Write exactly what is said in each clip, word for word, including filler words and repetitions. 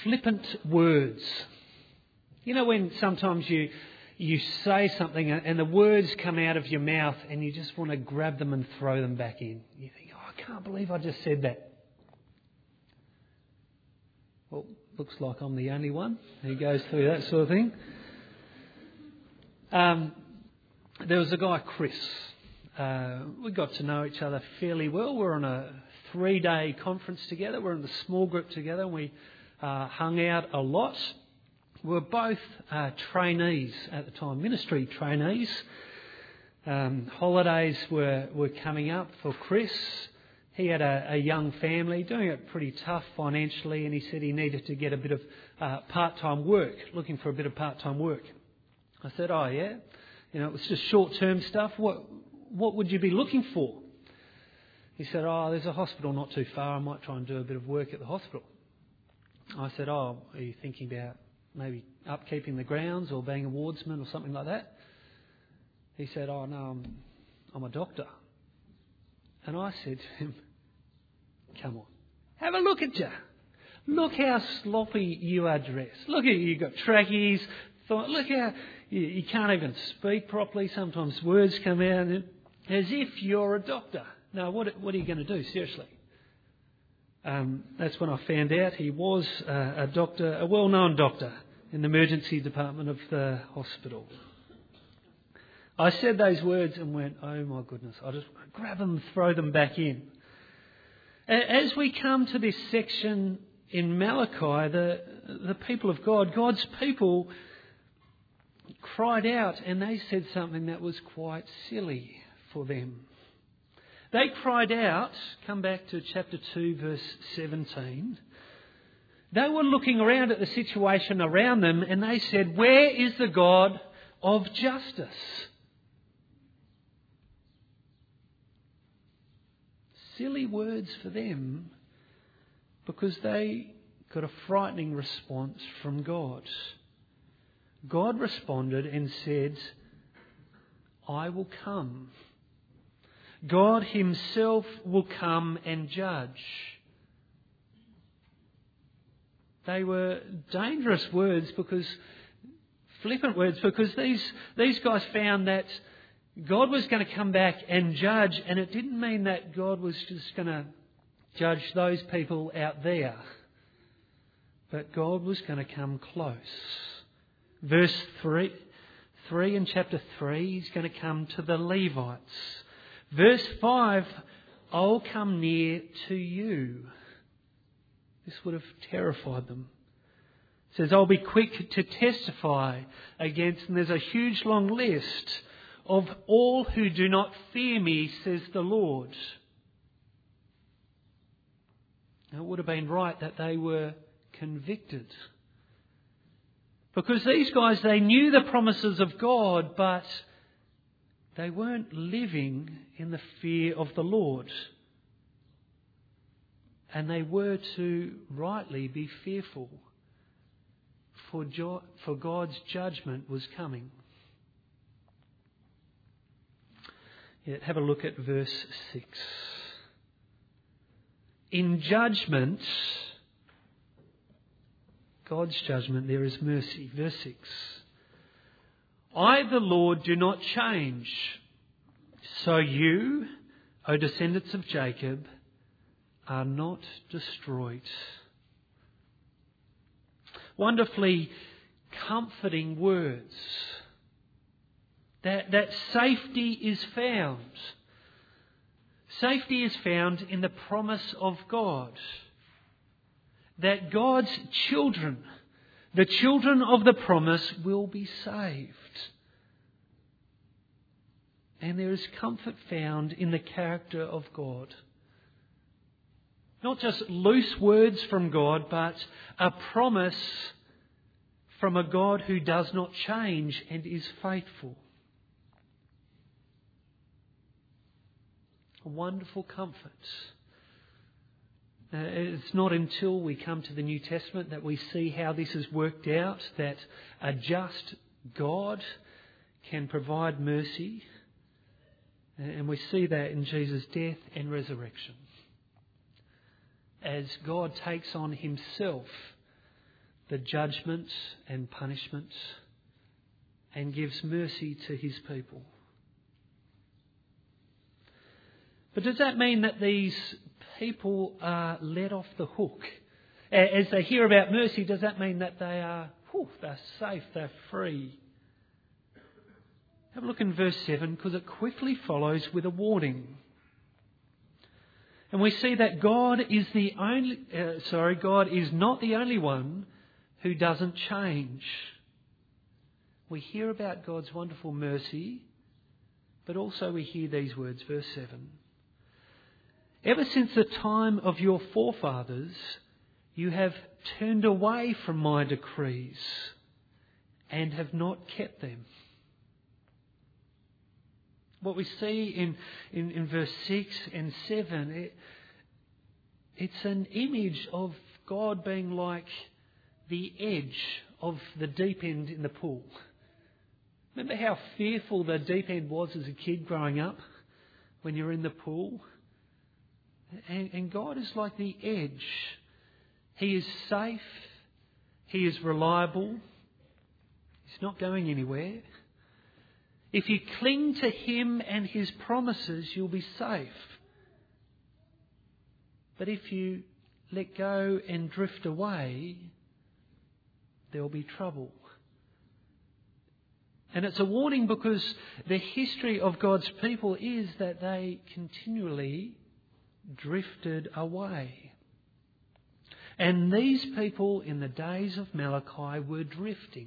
flippant words. You know when sometimes you you say something and the words come out of your mouth and you just want to grab them and throw them back in. You think, oh, I can't believe I just said that. Well, looks like I'm the only one who goes through that sort of thing. Um, there was a guy, Chris. Uh, we got to know each other fairly well. We're on a three-day conference together. We're in the small group together. And we uh, hung out a lot. We were both uh, trainees at the time, ministry trainees. Um, holidays were, were coming up for Chris. He had a, a young family, doing it pretty tough financially, and he said he needed to get a bit of uh, part-time work, looking for a bit of part-time work. I said, oh yeah, you know, it was just short-term stuff. What what would you be looking for? He said, oh, there's a hospital not too far. I might try and do a bit of work at the hospital. I said, oh, are you thinking about maybe upkeeping the grounds or being a wardsman or something like that? He said, oh no, I'm, I'm a doctor. And I said to him, come on, have a look at you. Look how sloppy you are dressed. Look at you, you've got trackies. Thought, look how you, you can't even speak properly. Sometimes words come out as if you're a doctor. No, what, what are you going to do? Seriously. Um, that's when I found out he was uh, a doctor, a well-known doctor in the emergency department of the hospital. I said those words and went, oh my goodness, I just want to grab them and throw them back in. As we come to this section in Malachi, the, the people of God, God's people cried out and they said something that was quite silly for them. They cried out, come back to chapter two, verse seventeen. They were looking around at the situation around them and they said, where is the God of justice? Silly words for them because they got a frightening response from God. God responded and said, I will come. God himself will come and judge. They were dangerous words because, flippant words, because these, these guys found that God was going to come back and judge, and it didn't mean that God was just going to judge those people out there. But God was going to come close. Verse three, three in chapter three, he's going to come to the Levites. Verse five, I'll come near to you. This would have terrified them. It says, I'll be quick to testify against, and there's a huge long list of all who do not fear me, says the Lord. Now, it would have been right that they were convicted. Because these guys, they knew the promises of God, but they weren't living in the fear of the Lord. And they were to rightly be fearful, for, jo- for God's judgment was coming. Yeah, have a look at verse six. In judgment, God's judgment, there is mercy. Verse six. I, the Lord, do not change. So you, O descendants of Jacob, are not destroyed. Wonderfully comforting words. That, that safety is found. Safety is found in the promise of God. That God's children, the children of the promise, will be saved. And there is comfort found in the character of God. Not just loose words from God, but a promise from a God who does not change and is faithful. A wonderful comfort. Uh, it's not until we come to the New Testament that we see how this is worked out, that a just God can provide mercy. And we see that in Jesus' death and resurrection. As God takes on himself the judgment and punishment and gives mercy to his people. But does that mean that these people are let off the hook? As they hear about mercy, does that mean that they are, whew, they're safe, they're free? Have a look in verse seven, because it quickly follows with a warning. And we see that God is the only, uh, sorry, God is not the only one who doesn't change. We hear about God's wonderful mercy, but also we hear these words, verse seven. Ever since the time of your forefathers, you have turned away from my decrees and have not kept them. What we see in, in, in verse six and seven, it, it's an image of God being like the edge of the deep end in the pool. Remember how fearful the deep end was as a kid growing up when you're in the pool? And, and God is like the edge. He is safe. He is reliable. He's not going anywhere. If you cling to him and his promises, you'll be safe. But if you let go and drift away, there'll be trouble. And it's a warning because the history of God's people is that they continually drifted away. And these people in the days of Malachi were drifting.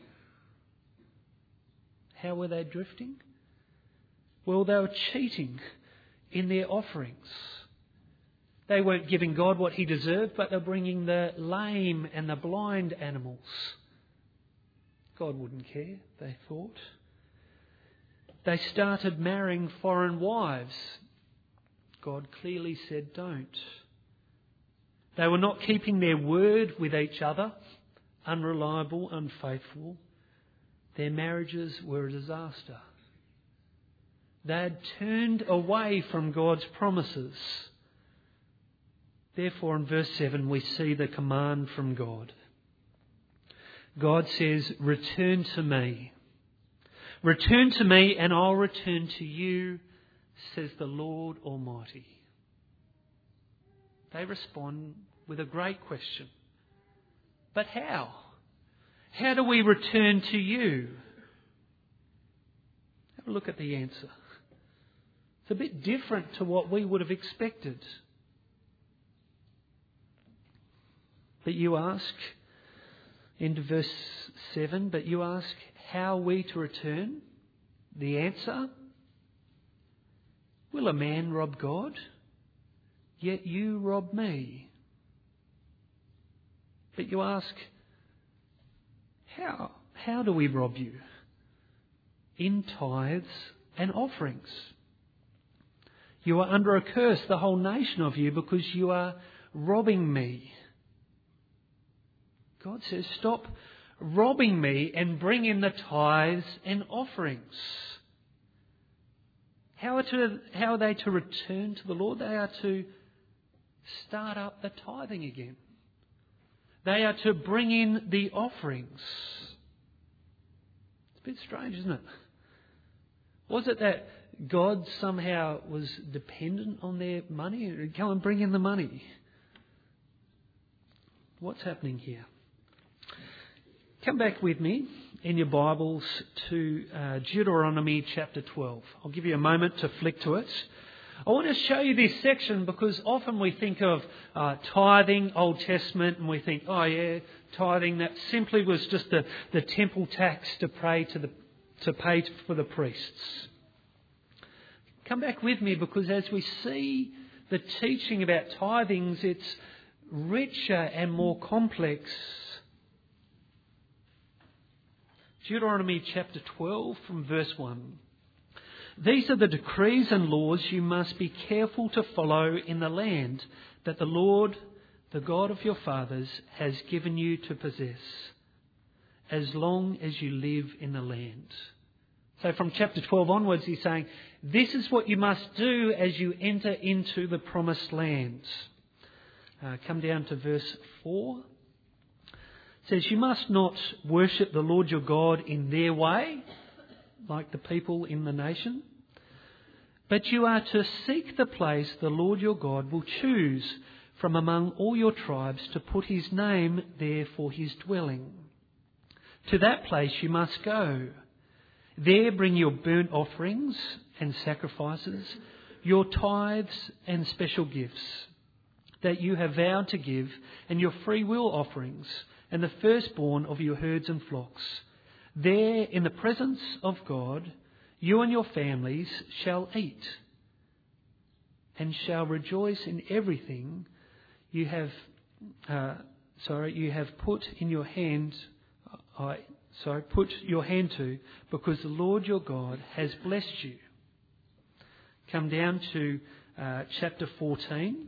How were they drifting? Well, they were cheating in their offerings. They weren't giving God what he deserved, but they're bringing the lame and the blind animals. God wouldn't care, they thought. They started marrying foreign wives. God clearly said don't. They were not keeping their word with each other, unreliable, unfaithful. Their marriages were a disaster. They had turned away from God's promises. Therefore, in verse seven, we see the command from God. God says, return to me. Return to me and I'll return to you, says the Lord Almighty. They respond with a great question. But how? How do we return to you? Have a look at the answer. It's a bit different to what we would have expected. But you ask, into verse seven, but you ask, how are we to return? The answer, will a man rob God? Yet you rob me. But you ask, how? How do we rob you? In tithes and offerings. You are under a curse, the whole nation of you, because you are robbing me. God says, stop robbing me and bring in the tithes and offerings. How are, to, how are they to return to the Lord? They are to start up the tithing again. They are to bring in the offerings. It's a bit strange, isn't it? Was it that God somehow was dependent on their money? Go and bring in the money. What's happening here? Come back with me in your Bibles to uh, Deuteronomy chapter twelve. I'll give you a moment to flick to it. I want to show you this section because often we think of uh, tithing, Old Testament, and we think, oh yeah, tithing, that simply was just the, the temple tax to pay to the to pay for the priests. Come back with me because as we see the teaching about tithings, it's richer and more complex. Deuteronomy chapter twelve from verse one. These are the decrees and laws you must be careful to follow in the land that the Lord, the God of your fathers, has given you to possess, as long as you live in the land. So from chapter twelve onwards, he's saying, this is what you must do as you enter into the promised land. Uh, come down to verse four. It says, you must not worship the Lord your God in their way, like the people in the nation, but you are to seek the place the Lord your God will choose from among all your tribes to put his name there for his dwelling. To that place you must go. There bring your burnt offerings and sacrifices, your tithes and special gifts that you have vowed to give, and your free will offerings, and the firstborn of your herds and flocks. There, in the presence of God, you and your families shall eat, and shall rejoice in everything you have. Uh, sorry, you have put in your hand. Uh, sorry, put your hand to, because the Lord your God has blessed you. Come down to uh, chapter fourteen.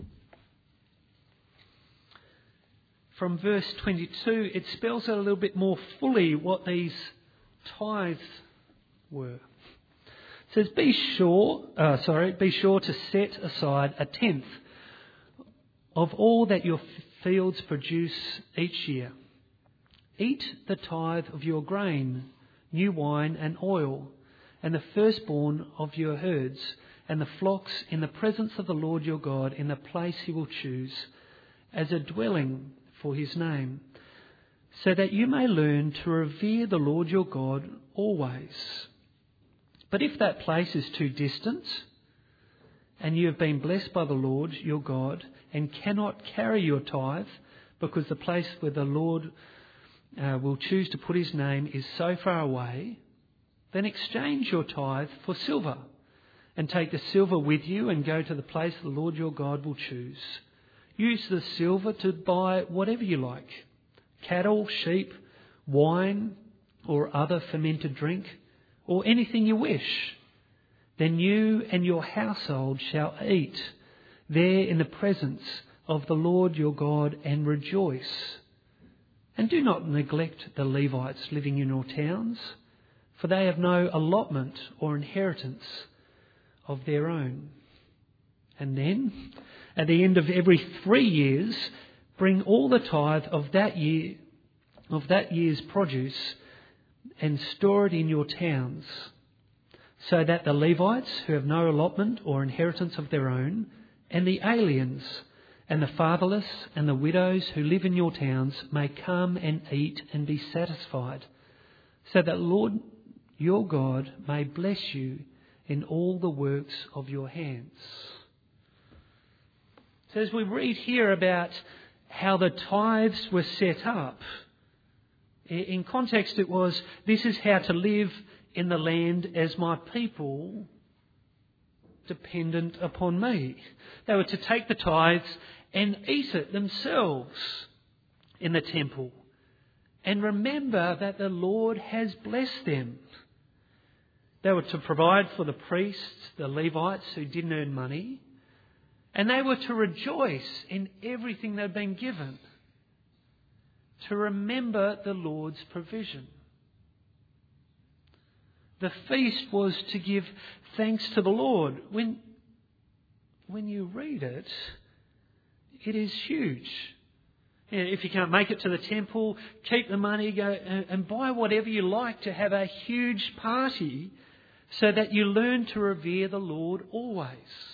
From verse twenty-two, it spells out a little bit more fully what these tithes were. It says, "Be sure, uh, sorry, be sure to set aside a tenth of all that your fields produce each year. Eat the tithe of your grain, new wine and oil, and the firstborn of your herds, and the flocks in the presence of the Lord your God in the place he will choose, as a dwelling for his name, so that you may learn to revere the Lord your God always. But if that place is too distant, and you have been blessed by the Lord your God, and cannot carry your tithe, because the place where the Lord uh, will choose to put his name is so far away, then exchange your tithe for silver, and take the silver with you, and go to the place the Lord your God will choose. Use the silver to buy whatever you like, cattle, sheep, wine, or other fermented drink, or anything you wish. Then you and your household shall eat there in the presence of the Lord your God and rejoice. And do not neglect the Levites living in your towns, for they have no allotment or inheritance of their own. And then, at the end of every three years, bring all the tithe of that year, of that year's produce, and store it in your towns, so that the Levites who have no allotment or inheritance of their own, and the aliens, and the fatherless, and the widows who live in your towns may come and eat and be satisfied, so that Lord your God may bless you in all the works of your hands." So as we read here about how the tithes were set up, in context it was, this is how to live in the land as my people dependent upon me. They were to take the tithes and eat it themselves in the temple, and remember that the Lord has blessed them. They were to provide for the priests, the Levites who didn't earn money, and they were to rejoice in everything they'd been given, to remember the Lord's provision. The feast was to give thanks to the Lord. When, when you read it, it is huge. If you can't make it to the temple, keep the money, go and buy whatever you like to have a huge party, so that you learn to revere the Lord always.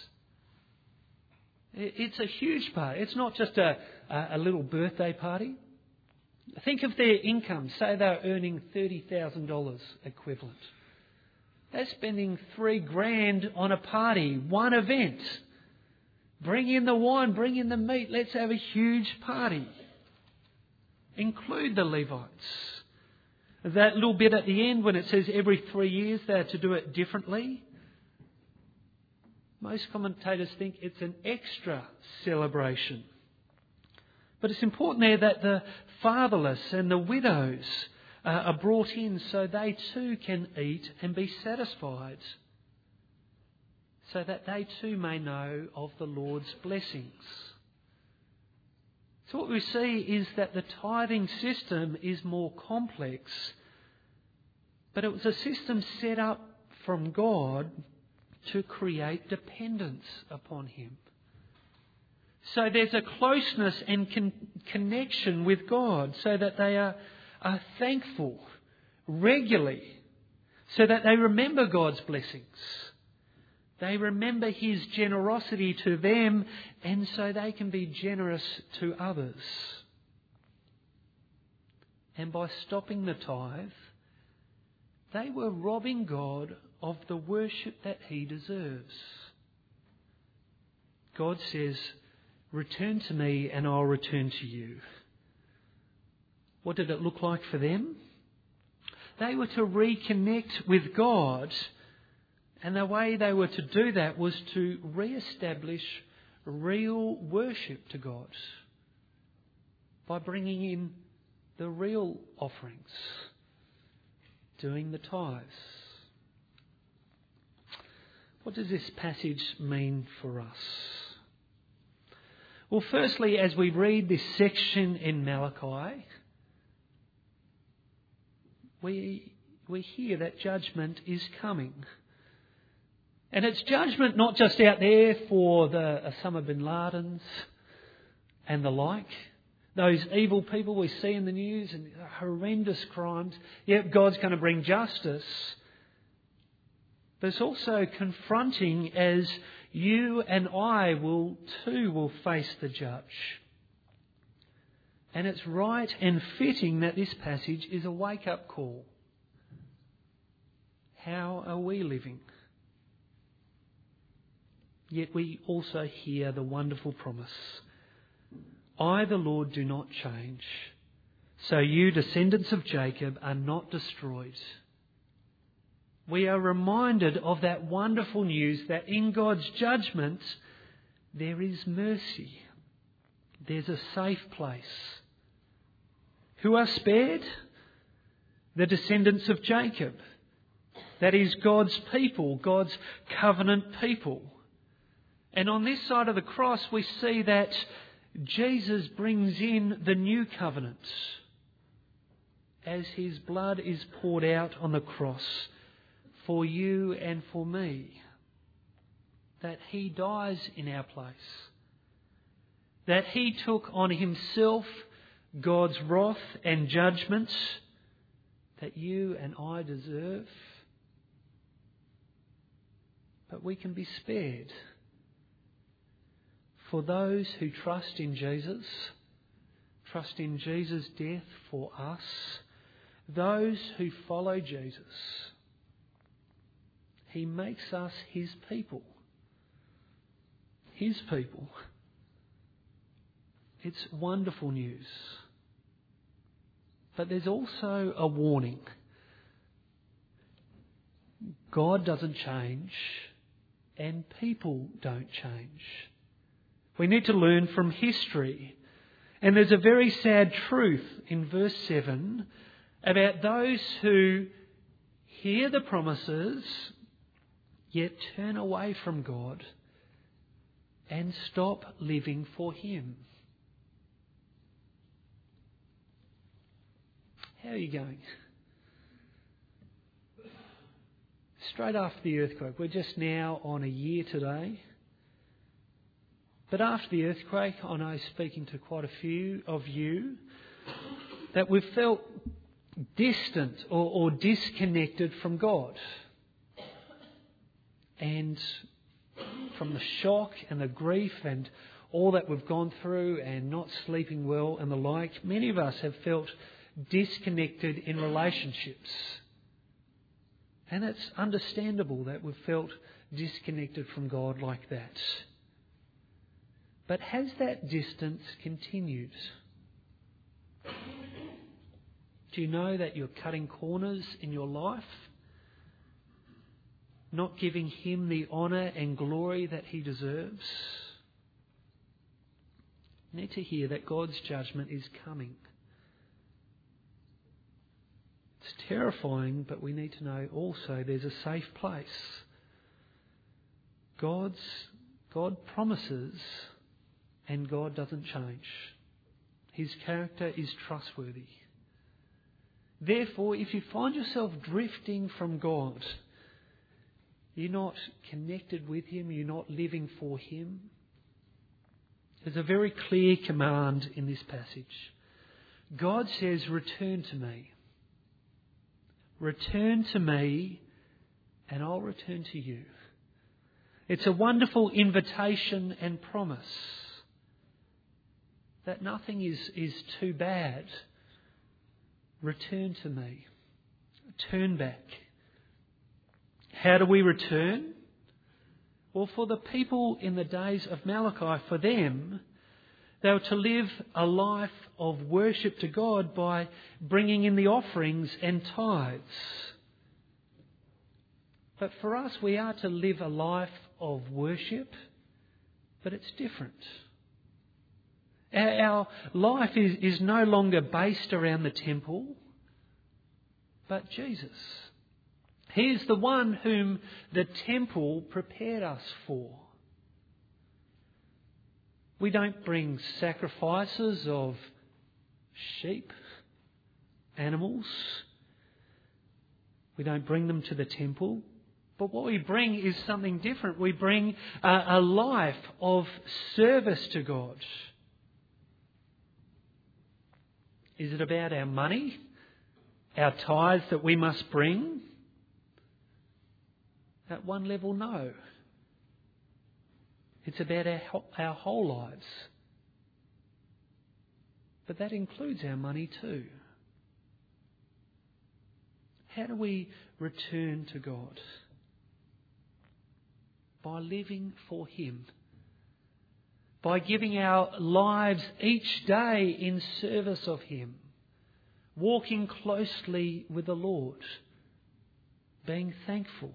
It's a huge part. It's not just a, a little birthday party. Think of their income. Say they're earning thirty thousand dollars equivalent. They're spending three grand on a party, one event. Bring in the wine, bring in the meat. Let's have a huge party. Include the Levites. That little bit at the end when it says every three years they're to do it differently. Most commentators think it's an extra celebration. But it's important there that the fatherless and the widows uh, are brought in so they too can eat and be satisfied, so that they too may know of the Lord's blessings. So what we see is that the tithing system is more complex, but it was a system set up from God to create dependence upon Him. So there's a closeness and con- connection with God, so that they are, are thankful regularly, so that they remember God's blessings. They remember His generosity to them, and so they can be generous to others. And by stopping the tithe, they were robbing God of the worship that He deserves. God says, "Return to me and I'll return to you." What did it look like for them? They were to reconnect with God, and the way they were to do that was to re-establish real worship to God by bringing in the real offerings, doing the tithes. What does this passage mean for us? Well, firstly, as we read this section in Malachi, we, we hear that judgment is coming. And it's judgment not just out there for the Osama bin Ladens and the like, those evil people we see in the news and horrendous crimes. Yep, God's going to bring justice. But it's also confronting, as you and I will too will face the judge. And it's right and fitting that this passage is a wake-up call. How are we living? Yet we also hear the wonderful promise, "I, the Lord, do not change, so you, descendants of Jacob, are not destroyed." We are reminded of that wonderful news that in God's judgment there is mercy. There's a safe place. Who are spared? The descendants of Jacob. That is God's people, God's covenant people. And on this side of the cross we see that Jesus brings in the new covenant as His blood is poured out on the cross for you and for me. That He dies in our place. That He took on Himself God's wrath and judgment that you and I deserve. But we can be spared. For those who trust in Jesus, trust in Jesus' death for us, those who follow Jesus, He makes us His people. His people. It's wonderful news. But there's also a warning. God doesn't change, and people don't change. We need to learn from history. And there's a very sad truth in verse seven about those who hear the promises yet turn away from God and stop living for Him. How are you going? Straight after the earthquake, we're just now on a year today. But after the earthquake, I know, speaking to quite a few of you, that we've felt distant or, or disconnected from God. And from the shock and the grief and all that we've gone through and not sleeping well and the like, many of us have felt disconnected in relationships. And it's understandable that we've felt disconnected from God like that. But has that distance continued? Do you know that you're cutting corners in your life? Not giving Him the honour and glory that He deserves? You need to hear that God's judgment is coming. It's terrifying, but we need to know also there's a safe place. God's God promises, and God doesn't change. His character is trustworthy. Therefore, if you find yourself drifting from God, you're not connected with Him, you're not living for Him, There's a very clear command in this passage. God says, return to me. Return to me and I'll return to you. It's a wonderful invitation and promise that nothing is, is too bad. Return to me. Turn back. How do we return? Well, for the people in the days of Malachi, for them, they were to live a life of worship to God by bringing in the offerings and tithes. But for us, we are to live a life of worship, but it's different. Our life is, is no longer based around the temple, but Jesus. He is the one whom the temple prepared us for. We don't bring sacrifices of sheep, animals. We don't bring them to the temple. But what we bring is something different. We bring a, a life of service to God. Is it about our money, our tithes that we must bring? At one level, no. It's about our, our whole lives. But that includes our money too. How do we return to God? By living for Him. By giving our lives each day in service of Him. Walking closely with the Lord. Being thankful.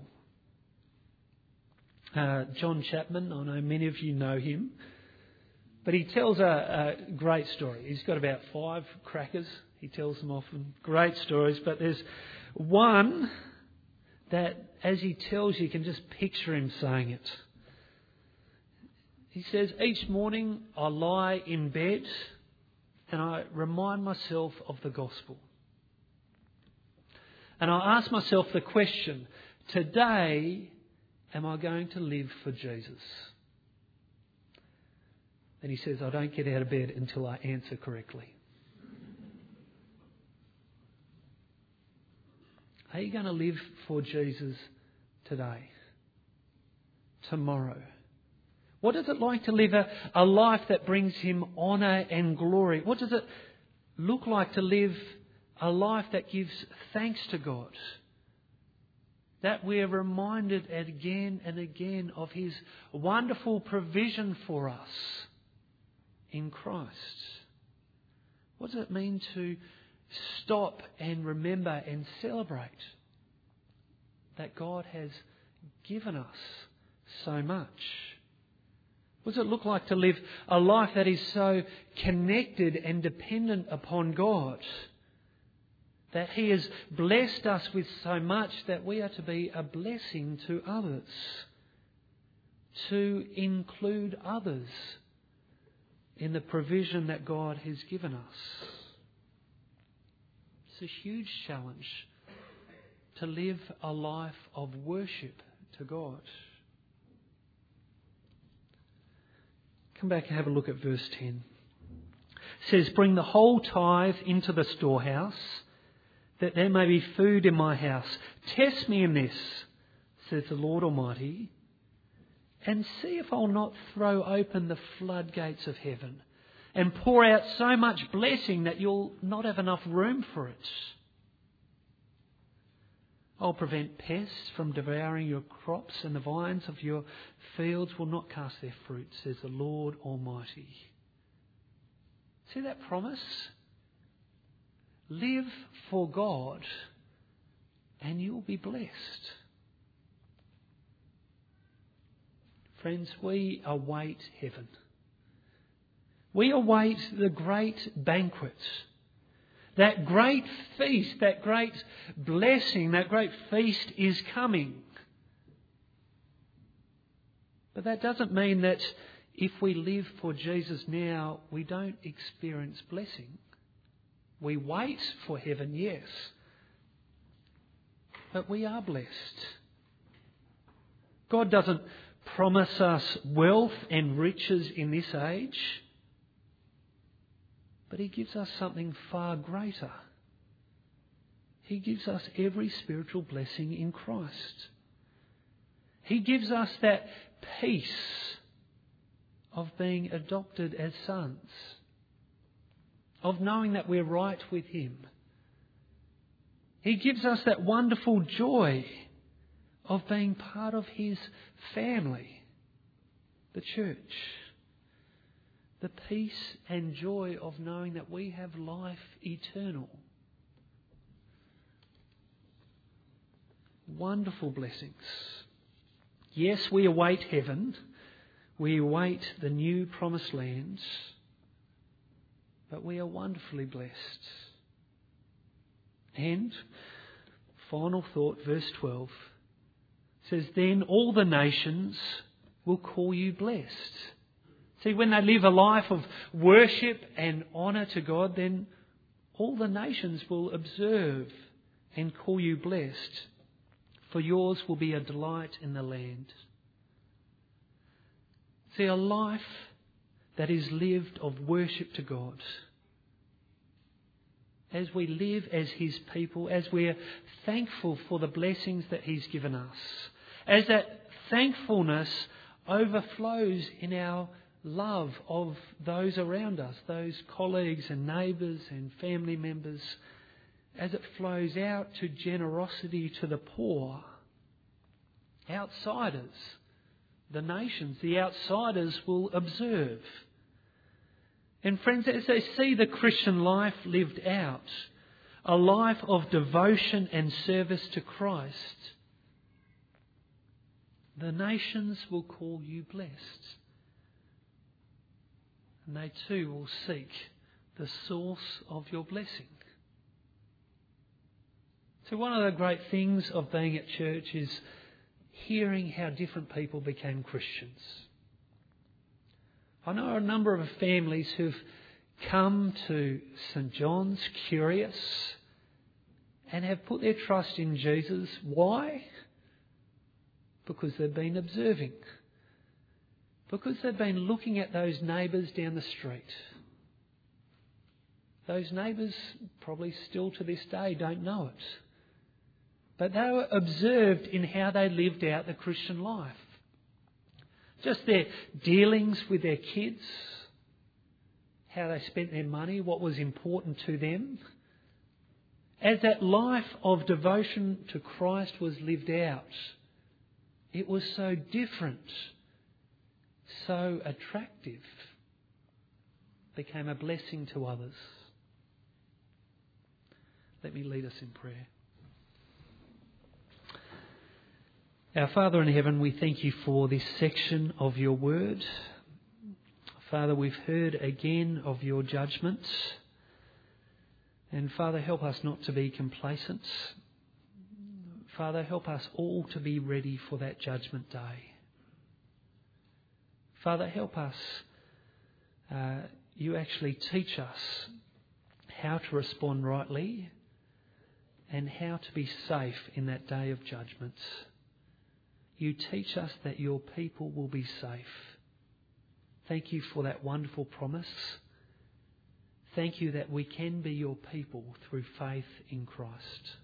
Uh, John Chapman, I know many of you know him, but he tells a, a great story. He's got about five crackers. He tells them often. Great stories, but there's one that, as he tells, you can just picture him saying it. He says, each morning I lie in bed and I remind myself of the gospel. And I ask myself the question, today, am I going to live for Jesus? And he says, I don't get out of bed until I answer correctly. Are you going to live for Jesus today? Tomorrow? What is it like to live a, a life that brings Him honour and glory? What does it look like to live a life that gives thanks to God? That we are reminded again and again of His wonderful provision for us in Christ. What does it mean to stop and remember and celebrate that God has given us so much? What does it look like to live a life that is so connected and dependent upon God? That He has blessed us with so much that we are to be a blessing to others. To include others in the provision that God has given us. It's a huge challenge to live a life of worship to God. Come back and have a look at verse ten. It says, bring the whole tithe into the storehouse, that there may be food in my house. Test me in this, says the Lord Almighty, and see if I'll not throw open the floodgates of heaven and pour out so much blessing that you'll not have enough room for it. I'll prevent pests from devouring your crops, and the vines of your fields will not cast their fruit, says the Lord Almighty. See that promise? Live for God and you'll be blessed. Friends, we await heaven. We await the great banquet. That great feast, that great blessing, that great feast is coming. But that doesn't mean that if we live for Jesus now, we don't experience blessing. We wait for heaven, yes. But we are blessed. God doesn't promise us wealth and riches in this age, but He gives us something far greater. He gives us every spiritual blessing in Christ. He gives us that peace of being adopted as sons, of knowing that we're right with Him. He gives us that wonderful joy of being part of His family, the church. The peace and joy of knowing that we have life eternal. Wonderful blessings. Yes, we await heaven. We await the new promised land. But we are wonderfully blessed. And, final thought, verse twelve says, then all the nations will call you blessed. See, when they live a life of worship and honour to God, then all the nations will observe and call you blessed, for yours will be a delight in the land. See, a life that is lived of worship to God. As we live as His people, as we're thankful for the blessings that He's given us, as that thankfulness overflows in our love of those around us, those colleagues and neighbours and family members, as it flows out to generosity to the poor, outsiders, the nations, the outsiders will observe. And friends, as they see the Christian life lived out, a life of devotion and service to Christ, the nations will call you blessed. And they too will seek the source of your blessing. So one of the great things of being at church is hearing how different people became Christians. I know a number of families who've come to St John's curious and have put their trust in Jesus. Why? Because they've been observing. Because they've been looking at those neighbours down the street. Those neighbours probably still to this day don't know it. But they were observed in how they lived out the Christian life. Just their dealings with their kids, how they spent their money, what was important to them. As that life of devotion to Christ was lived out, it was so different, so attractive, became a blessing to others. Let me lead us in prayer. Our Father in heaven, we thank you for this section of your word. Father, we've heard again of your judgments. And Father, help us not to be complacent. Father, help us all to be ready for that judgment day. Father, help us. Uh, you actually teach us how to respond rightly and how to be safe in that day of judgment. You teach us that your people will be safe. Thank you for that wonderful promise. Thank you that we can be your people through faith in Christ.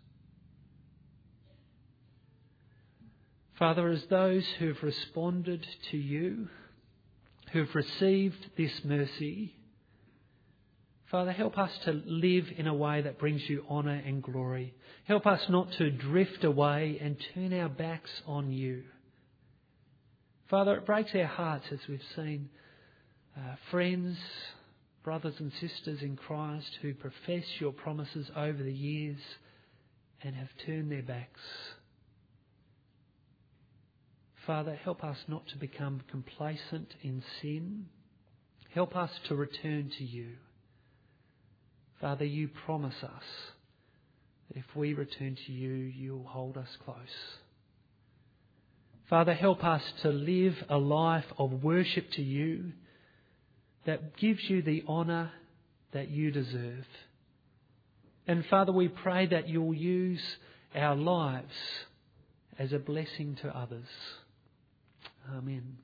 Father, as those who have responded to you, who have received this mercy, Father, help us to live in a way that brings you honour and glory. Help us not to drift away and turn our backs on you. Father, it breaks our hearts as we've seen uh, friends, brothers and sisters in Christ who profess your promises over the years and have turned their backs. Father, help us not to become complacent in sin. Help us to return to you. Father, you promise us that if we return to you, you'll hold us close. Father, help us to live a life of worship to you that gives you the honour that you deserve. And Father, we pray that you'll use our lives as a blessing to others. Amen.